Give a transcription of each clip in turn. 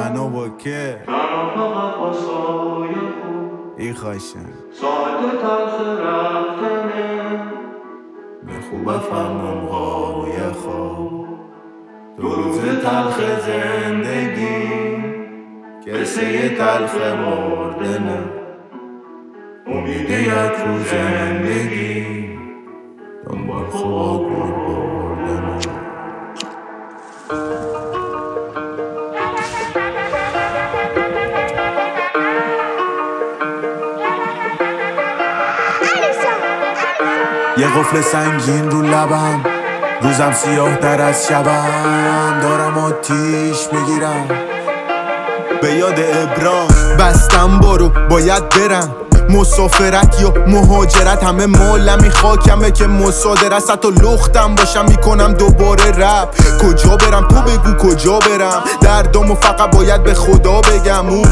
منو با که ای خاشم ساعت تلخ رفتنه به خوب فهمم قابوی خواب دو روز تلخ زندگی کسی تلخ مردنه امید یک روز زندگی دنبال خواب بردنه یه قفل سنگین رو لبم روزم سیاه در از شبم دارم آتیش میگیرم به یاد ابرام بستم برو باید برم مسافرت یا مهاجرت همه مالمی خاکمه که مصادر است حتی لختم باشم میکنم دوباره رپ کجا برم تو بگو کجا برم دردامو فقط باید به خدا بگم اون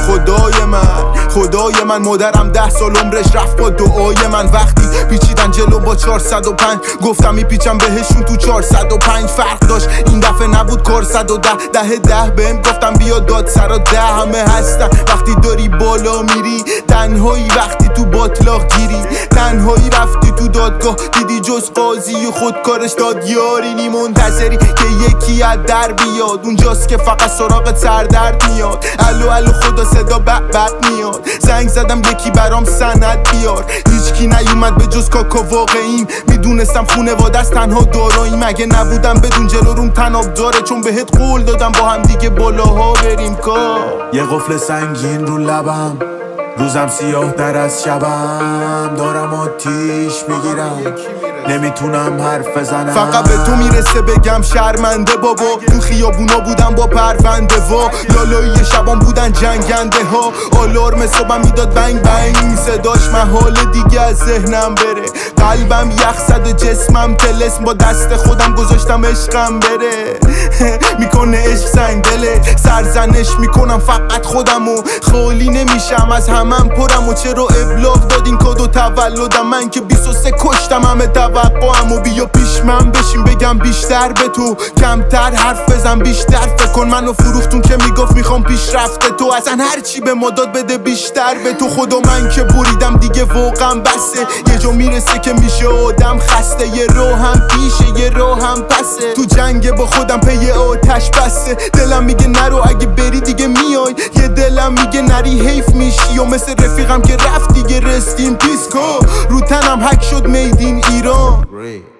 خدای من مادرم 10 سال عمرش رفت با دعای من وقتی پیچیدن جلو با 405 گفتم میپیچم بهشون تو 405 فرق داشت این دفعه نبود کار 110 10 بهم گفتم بیا داد سرا 10 همه هستن وقتی داری بالا میری تنهایی وقتی تو باطلاق گیری تنهایی رفتی تو دادگاه دیدی جز قاضی و خودکارش دادیاری منتظری که یکی از در بیاد اونجاست که فقط سراغت سردرد میاد الو خدا صدا بق میاد زنگ زدم یکی برام سند بیار هیچکی نیومد به جز کاکا واقعیم میدونستم خونواده است تنها دارایی مگه نبودم بدون جلو روم تناب داره چون بهت قول دادم با هم دیگه بالاها بریم کار یه قفل سنگین رو لبم روزم سیاه در از شبم دارم آتیش میگیرم نمیتونم حرف بزنم فقط به تو میرسه بگم شرمنده بابا تو خیابونا بودم با پرونده وا لالایی شبان بودن جنگنده ها آلارم صبحم میداد بنگ بنگ صداش محال دیگه از ذهنم بره قلبم یخ زد و جسمم طلسم با دست خودم گذاشتم عشقم بره میکنه عشق سنگ دله سرزنش میکنم فقط خودمو خالی نمیشم از همم پرم و چرا ابلاغ دادین کادو تولدم من که 23 کشتم همه توقعمو بیا پیش من بشین بگم بیشتر به تو کمتر حرف بزن بیشتر فکر کن منو فروختون که میگفت میخوام پیشرفت تو اصلا هرچی به مداد بده بیشتر به تو خدا من که بریدم دیگه واقعا بسه یه جا میرسه که میشه آدم خسته یه راه هم پیشه یه راه هم پسه تو جنگ با خودم پی آتش بسته دلم میگه نرو اگه بری دیگه میای یه دلم میگه نری حیف میشی و مثل رفیقم که رفت دیگه رستیم پیسکو رو تنم حک شد میدین ایران